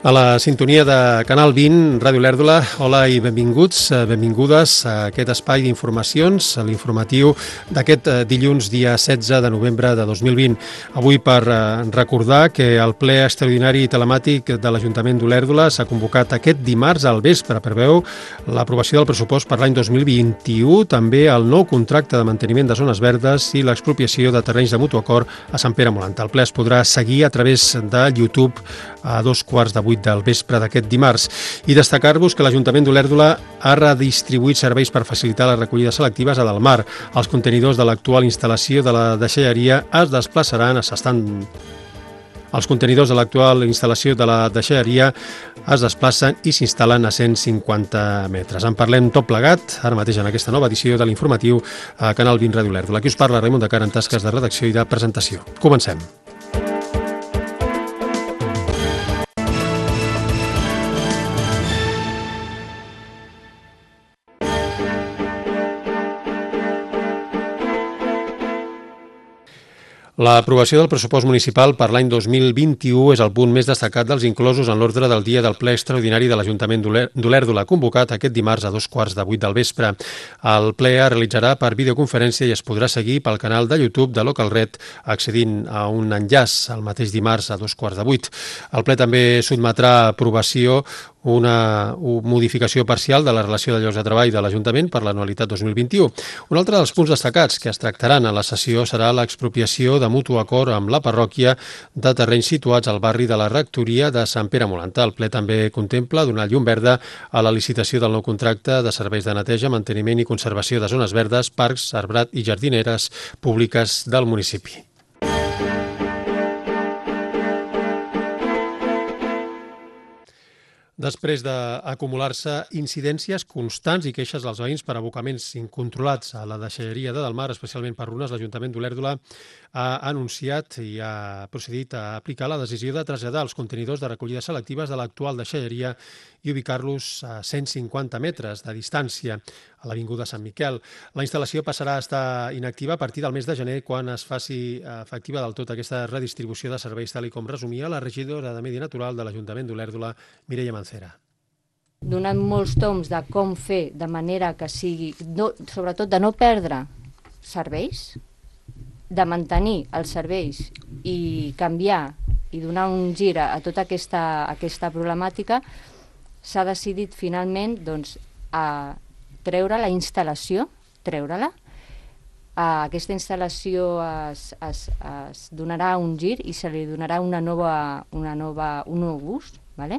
A la sintonia de Canal 20, Ràdio Olèrdola, hola i benvinguts, benvingudes a aquest espai d'informacions, a l'informatiu d'aquest dilluns, dia 16 de novembre de 2020. Avui per recordar que el ple extraordinari telemàtic de l'Ajuntament d'Olèrdola s'ha convocat aquest dimarts al vespre, preveu l'aprovació del pressupost per l'any 2021, també el nou contracte de manteniment de zones verdes i l'expropiació de terrenys de mutu acord a Sant Pere Molant. El ple es podrà seguir a través de YouTube a 7:45 del vespre d'aquest dimarts. I destacar-vos que l'Ajuntament d'Olèrdola ha redistribuït serveis per facilitar les recollides selectives a Delmar. Els contenidors de l'actual instal·lació de la deixalleria es desplaçaran, Els contenidors de l'actual instal·lació de la deixalleria es desplacen i s'instal·len a 150 metres. En parlem tot plegat, ara mateix en aquesta nova edició de l'informatiu a Canal 20 Ràdio Olèrdola. Aquí us parla Raimon de Cara en tasques de redacció i de presentació. Comencem. L'aprovació del pressupost municipal per l'any 2021 és el punt més destacat dels inclosos en l'ordre del dia del ple extraordinari de l'Ajuntament d'Olèrdola, convocat aquest dimarts a 7:45 del vespre. El ple es realitzarà per videoconferència i es podrà seguir pel canal de YouTube de Localred accedint a un enllaç el mateix dimarts a 7:45. El ple també sotmetrà a aprovació una modificació parcial de la relació de llocs de treball de l'Ajuntament per l'anualitat 2021. Un altre dels punts destacats que es tractaran a la sessió serà l'expropiació de mutu acord amb la parròquia de terrenys situats al barri de la Rectoria de Sant Pere Molant. El ple també contempla donar llum verda a la licitació del nou contracte de serveis de neteja, manteniment i conservació de zones verdes, parcs, arbrat i jardineres públiques del municipi. Després d'acumular-se incidències constants i queixes dels veïns per abocaments incontrolats a la deixalleria de Delmar, especialment per runes, l'Ajuntament d'Olèrdola ha anunciat i ha procedit a aplicar la decisió de traslladar els contenidors de recollida selectives de l'actual deixalleria i ubicar-los a 150 metres de distància a l'Avinguda Sant Miquel. La instal·lació passarà a estar inactiva a partir del mes de gener, quan es faci efectiva del tot aquesta redistribució de serveis, tal com resumia la regidora de Medi Natural de l'Ajuntament d'Olèrdola, Mireia Mancera. Donant molts toms de com fer de manera que sigui, sobretot de no perdre serveis, de mantenir els serveis i canviar i donar un gir a tota aquesta problemàtica, s'ha decidit finalment a treure la instal·lació, aquesta instal·lació es donarà un gir i se li donarà un nou ús, ¿vale?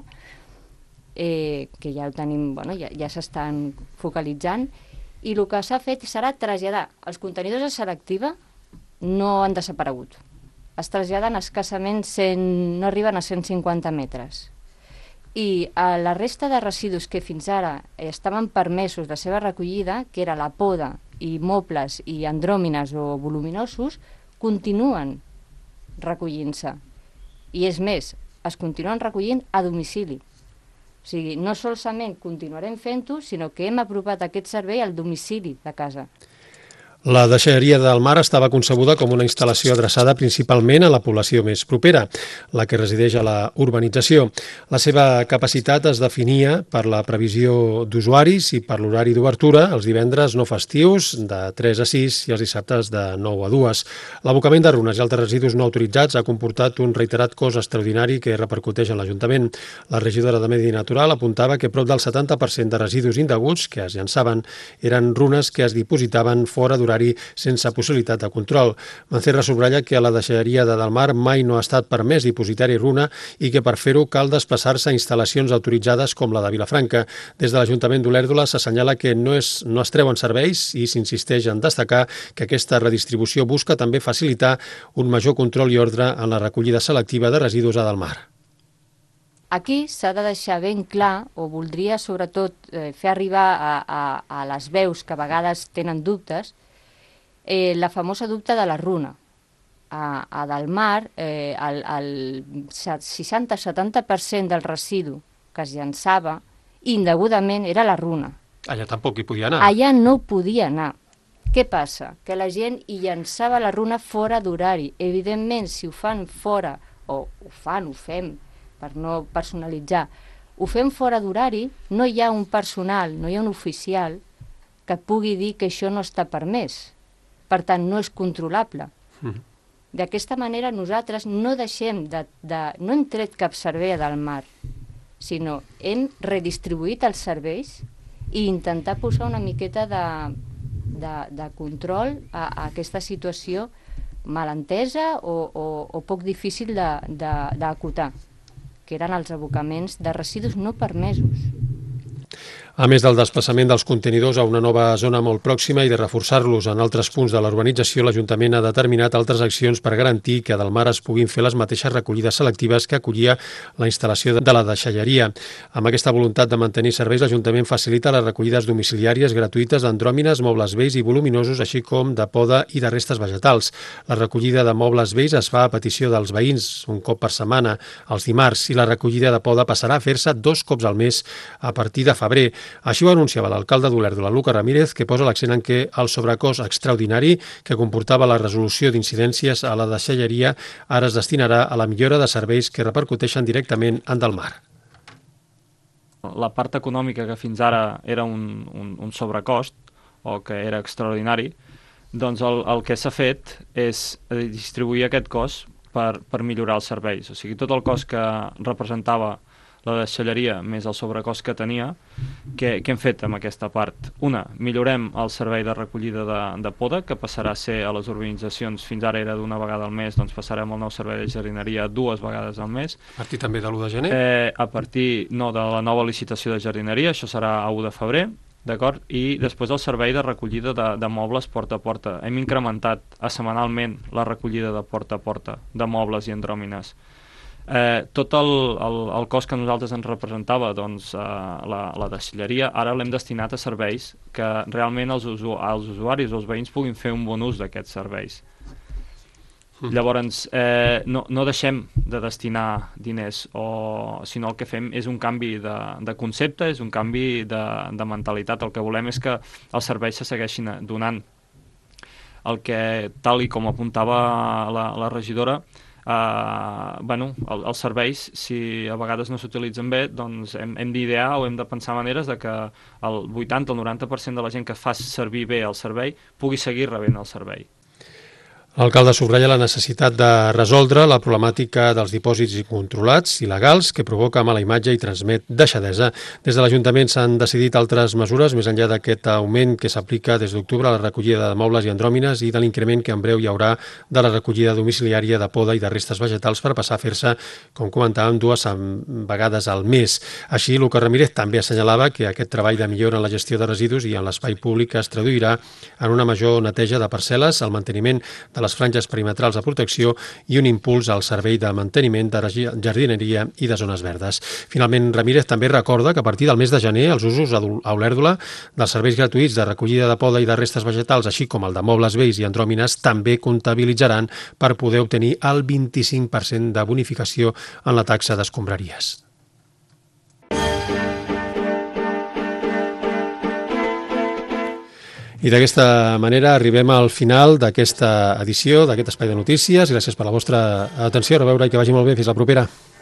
Que ja ho tenim, ja s'estan focalitzant, i el que s'ha fet serà traslladar els contenidors de selectiva. No han desaparegut. Es traslladen escassament, no arriben a 150 metres. I la resta de residus que fins ara estaven permesos la seva recollida, que era la poda i mobles i andròmines o voluminosos, continuen recollint-se. I és més, es continuen recollint a domicili. O sigui, no solament continuarem fent-ho, sinó que hem apropat aquest servei al domicili de casa. La deixalleria de Delmar estava concebuda com una instal·lació adreçada principalment a la població més propera, la que resideix a la urbanització. La seva capacitat es definia per la previsió d'usuaris i per l'horari d'obertura, els divendres no festius de 3 a 6 i els dissabtes de 9 a 2. L'abocament de runes i altres residus no autoritzats ha comportat un reiterat cost extraordinari que repercuteix en l'Ajuntament. La regidora de Medi Natural apuntava que prop del 70% de residus indeguts que es llançaven eren runes que es dipositaven fora d'horari sense possibilitat de control. Mancera subratlla que a la deixalleria de Delmar mai no ha estat permès dipositar-hi runa i que per fer-ho cal desplaçar-se a instal·lacions autoritzades com la de Vilafranca. Des de l'Ajuntament d'Olèrdola s'assenyala que no es treuen serveis i s'insisteix en destacar que aquesta redistribució busca també facilitar un major control i ordre en la recollida selectiva de residus a Delmar. Aquí s'ha de deixar ben clar, o voldria sobretot fer arribar a les veus que a vegades tenen dubtes, la famosa dubte de la runa. A Delmar, el 60-70% del residu que es llançava indegudament era la runa. Allà tampoc hi podia anar. Allà no podia anar. Què passa? Que la gent hi llançava la runa fora d'horari. Evidentment, si ho fan fora, o ho fem per no personalitzar, ho fem fora d'horari, no hi ha un personal, no hi ha un oficial que pugui dir que això no està permès. Per tant, no és controlable. D'aquesta manera nosaltres no no hem tret cap servei del mar, sinó hem redistribuït els serveis i intentar posar una miqueta de control a aquesta situació malentesa o poc difícil d'acotar, que eren els abocaments de residus no permesos. A més del desplaçament dels contenidors a una nova zona molt pròxima i de reforçar-los en altres punts de l'urbanització, l'Ajuntament ha determinat altres accions per garantir que del mar es puguin fer les mateixes recollides selectives que acollia la instal·lació de la deixalleria. Amb aquesta voluntat de mantenir serveis, l'Ajuntament facilita les recollides domiciliàries gratuïtes d'andròmines, mobles vells i voluminosos, així com de poda i de restes vegetals. La recollida de mobles vells es fa a petició dels veïns un cop per setmana, els dimarts, i la recollida de poda passarà a fer-se 2 cops al mes a partir de febrer. Així ho anunciava l'alcalde d'Olèrdola, Luca Ramírez, que posa l'accent en què el sobrecost extraordinari que comportava la resolució d'incidències a la deixalleria ara es destinarà a la millora de serveis que repercuteixen directament en del mar. La part econòmica que fins ara era un sobrecost o que era extraordinari, doncs el que s'ha fet és distribuir aquest cost per millorar els serveis. O sigui, tot el cost que representava la deixalleria més el sobrecost que tenia, què hem fet amb aquesta part? Una, millorem el servei de recollida de poda, que passarà a ser a les urbanitzacions, fins ara era d'una vegada al mes, doncs passarem al nou servei de jardineria 2 vegades al mes. A partir també de l'1 de gener? A partir de la nova licitació de jardineria, això serà a 1 de febrer, d'acord? I després el servei de recollida de mobles porta a porta. Hem incrementat setmanalment la recollida de porta a porta de mobles i andròmines. Tot el cost que a nosaltres ens representava la deixalleria, ara l'hem destinat a serveis que realment els usuaris o els veïns puguin fer un bon ús d'aquests serveis. Llavors, no deixem de destinar diners, sinó el que fem és un canvi de concepte, és un canvi de mentalitat. El que volem és que els serveis se segueixin donant. El que, tal i com apuntava la regidora, els serveis, si a vegades no s'utilitzen bé, doncs hem d'idear o hem de pensar maneres de que el 80 o el 90% de la gent que fa servir bé el servei pugui seguir rebent el servei. L'alcalde subratlla la necessitat de resoldre la problemàtica dels dipòsits incontrolats il·legals que provoca mala imatge i transmet deixadesa. Des de l'Ajuntament s'han decidit altres mesures més enllà d'aquest augment que s'aplica des d'octubre a la recollida de mobles i andròmines i de l'increment que en breu hi haurà de la recollida domiciliària de poda i de restes vegetals per passar a fer-se, com comentàvem, 2 vegades al mes. Així, Luca Ramírez també assenyalava que aquest treball de millora en la gestió de residus i en l'espai públic es traduirà en una major neteja de parcel·les, el manteniment de les franges perimetrals de protecció i un impuls al servei de manteniment de jardineria i de zones verdes. Finalment, Ramírez també recorda que a partir del mes de gener els usos a Olèrdola dels serveis gratuïts de recollida de poda i de restes vegetals, així com el de mobles vells i andròmines, també comptabilitzaran per poder obtenir el 25% de bonificació en la taxa d'escombraries. I d'aquesta manera arribem al final d'aquesta edició, d'aquest espai de notícies. Gràcies per la vostra atenció. A reveure i que vagi molt bé. Fins la propera.